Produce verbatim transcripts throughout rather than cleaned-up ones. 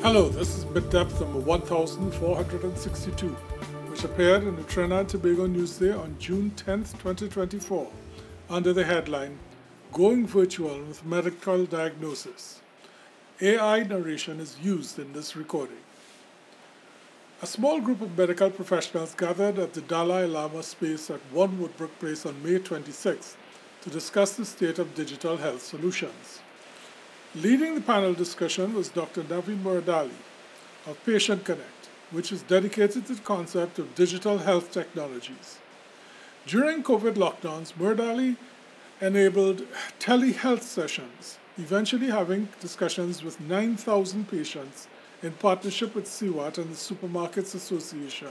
Hello, this is Mid-Depth number one thousand four hundred sixty-two, which appeared in the Trinidad and Tobago Newsday on June tenth, twenty twenty-four, under the headline, Going Virtual with Medical Diagnosis. A I narration is used in this recording. A small group of medical professionals gathered at the Dalai Lama space at One Woodbrook Place on May twenty-sixth to discuss the state of digital health solutions. Leading the panel discussion was Doctor Naveen Muradali of Patient Connect, which is dedicated to the concept of digital health technologies. During COVID lockdowns, Muradali enabled telehealth sessions, eventually having discussions with nine thousand patients in partnership with C W A T and the Supermarkets Association.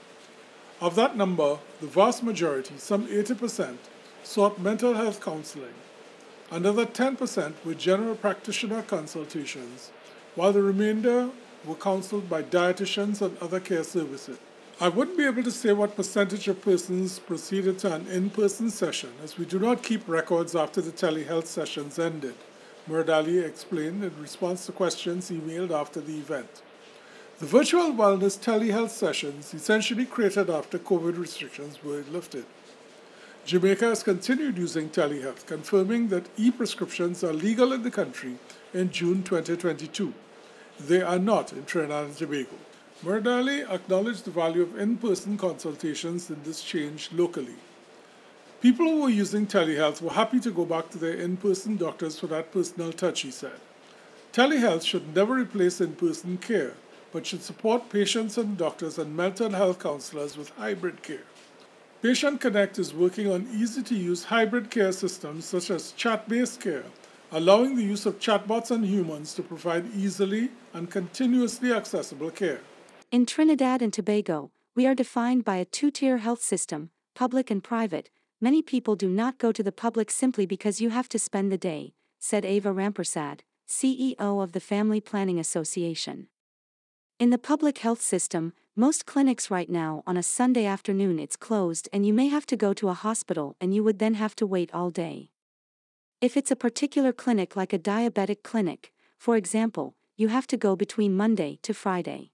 Of that number, the vast majority, some eighty percent, sought mental health counseling. Another ten percent were general practitioner consultations, while the remainder were counseled by dietitians and other care services. I wouldn't be able to say what percentage of persons proceeded to an in-person session, as we do not keep records after the telehealth sessions ended, Muradali explained in response to questions emailed after the event. The virtual wellness telehealth sessions essentially created after COVID restrictions were lifted. Jamaica has continued using telehealth, confirming that e-prescriptions are legal in the country in June twenty twenty-two. They are not in Trinidad and Tobago. Muradali acknowledged the value of in-person consultations in this change locally. People who were using telehealth were happy to go back to their in-person doctors for that personal touch, he said. Telehealth should never replace in-person care, but should support patients and doctors and mental health counselors with hybrid care. Patient Connect is working on easy-to-use hybrid care systems such as chat-based care, allowing the use of chatbots and humans to provide easily and continuously accessible care. In Trinidad and Tobago, we are defined by a two-tier health system, public and private. Many people do not go to the public simply because you have to spend the day, said Ava Rampersad, C E O of the Family Planning Association. In the public health system, most clinics right now on a Sunday afternoon it's closed and you may have to go to a hospital and you would then have to wait all day. If it's a particular clinic like a diabetic clinic, for example, you have to go between Monday to Friday.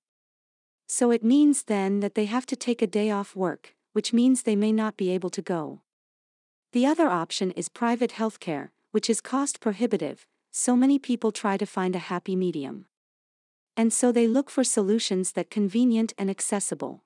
So it means then that they have to take a day off work, which means they may not be able to go. The other option is private healthcare, which is cost prohibitive, so many people try to find a happy medium. And so they look for solutions that are convenient and accessible.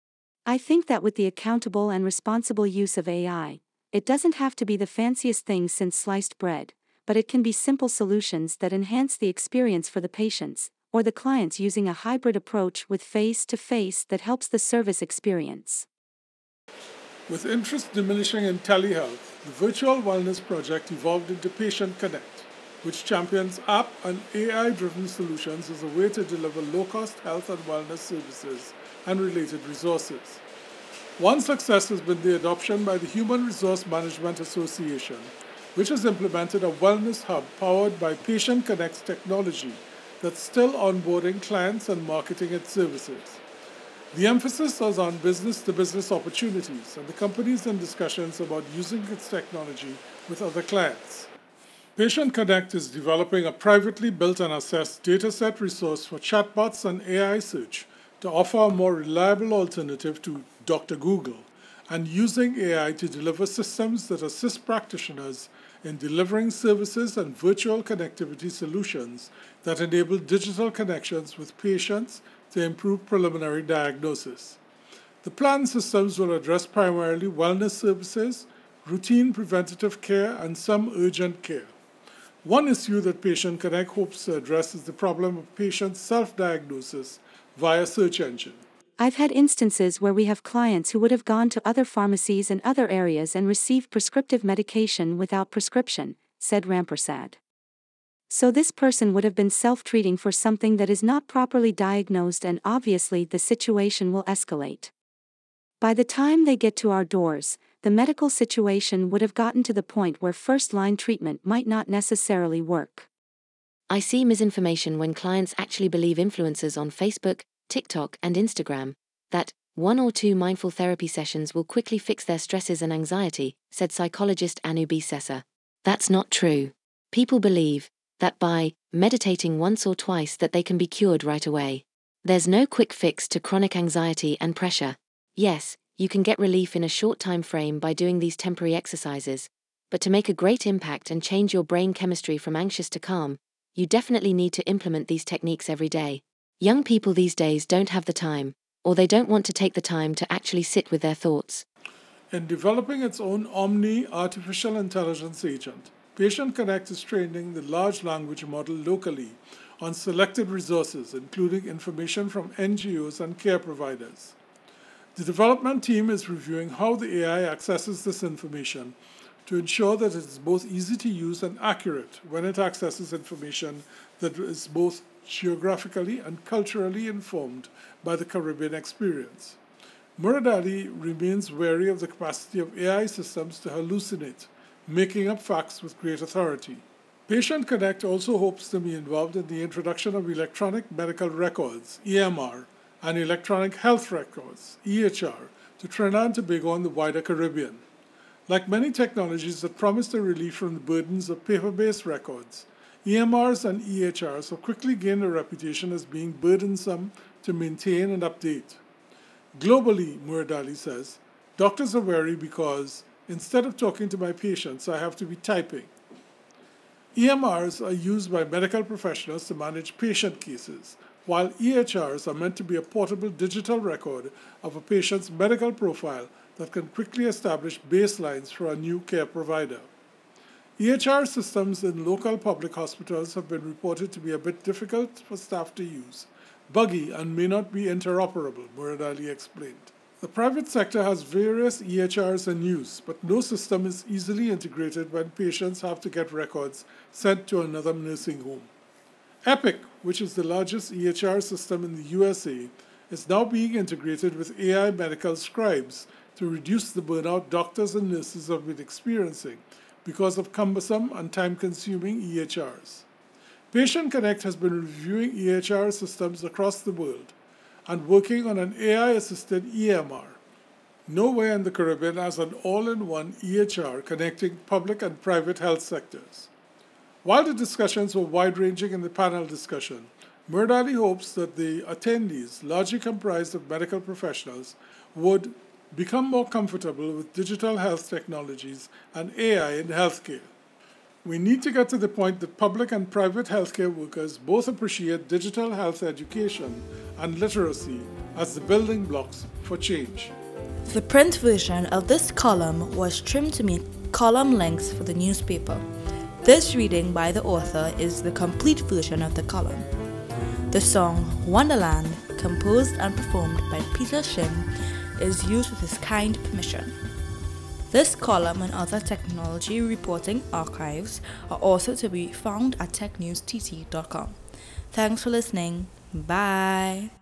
I think that with the accountable and responsible use of A I, it doesn't have to be the fanciest thing since sliced bread, but it can be simple solutions that enhance the experience for the patients, or the clients using a hybrid approach with face-to-face that helps the service experience. With interest diminishing in telehealth, the Virtual Wellness Project evolved into Patient Connect, which champions app and A I-driven solutions as a way to deliver low-cost health and wellness services and related resources. One success has been the adoption by the Human Resource Management Association, which has implemented a wellness hub powered by Patient Connect's technology that's still onboarding clients and marketing its services. The emphasis was on business-to-business opportunities, and the company is in discussions about using its technology with other clients. Patient Connect is developing a privately built and assessed dataset resource for chatbots and A I search to offer a more reliable alternative to Doctor Google, and using A I to deliver systems that assist practitioners in delivering services and virtual connectivity solutions that enable digital connections with patients to improve preliminary diagnosis. The planned systems will address primarily wellness services, routine preventative care, and some urgent care. One issue that Patient Connect hopes to address is the problem of patient self-diagnosis via search engine. I've had instances where we have clients who would have gone to other pharmacies and other areas and received prescriptive medication without prescription, said Rampersad. So this person would have been self-treating for something that is not properly diagnosed, and obviously the situation will escalate. By the time they get to our doors, the medical situation would have gotten to the point where first-line treatment might not necessarily work. I see misinformation when clients actually believe influencers on Facebook, TikTok, and Instagram that one or two mindful therapy sessions will quickly fix their stresses and anxiety, said psychologist Anubi Sessa. That's not true. People believe, that by meditating once or twice that they can be cured right away. There's no quick fix to chronic anxiety and pressure. Yes, you can get relief in a short time frame by doing these temporary exercises, but to make a great impact and change your brain chemistry from anxious to calm, you definitely need to implement these techniques every day. Young people these days don't have the time, or they don't want to take the time to actually sit with their thoughts. In developing its own Omni artificial intelligence agent, Patient Connect is training the large language model locally on selected resources, including information from N G Os and care providers. The development team is reviewing how the A I accesses this information to ensure that it is both easy to use and accurate when it accesses information that is both geographically and culturally informed by the Caribbean experience. Muradali remains wary of the capacity of A I systems to hallucinate, making up facts with great authority. Patient Connect also hopes to be involved in the introduction of electronic medical records, E M R, and electronic health records, E H R, to Trinidad and Tobago and the wider Caribbean. Like many technologies that promise a relief from the burdens of paper-based records, E M Rs and E H Rs have quickly gained a reputation as being burdensome to maintain and update. Globally, Muradali says, doctors are wary because instead of talking to my patients, I have to be typing. E M Rs are used by medical professionals to manage patient cases, while E H Rs are meant to be a portable digital record of a patient's medical profile that can quickly establish baselines for a new care provider. E H R systems in local public hospitals have been reported to be a bit difficult for staff to use, buggy, and may not be interoperable, Muradali explained. The private sector has various E H Rs in use, but no system is easily integrated when patients have to get records sent to another nursing home. Epic, which is the largest E H R system in the U S A, is now being integrated with A I medical scribes to reduce the burnout doctors and nurses have been experiencing because of cumbersome and time-consuming E H Rs. Patient Connect has been reviewing E H R systems across the world and working on an A I-assisted E M R. Nowhere in the Caribbean has an all-in-one E H R connecting public and private health sectors. While the discussions were wide-ranging in the panel discussion, Muradali hopes that the attendees, largely comprised of medical professionals, would become more comfortable with digital health technologies and A I in healthcare. We need to get to the point that public and private healthcare workers both appreciate digital health education and literacy as the building blocks for change. The print version of this column was trimmed to meet column lengths for the newspaper. This reading by the author is the complete version of the column. The song Wonderland, composed and performed by Peter Shim, is used with his kind permission. This column and other technology reporting archives are also to be found at tech news t t dot com. Thanks for listening. Bye.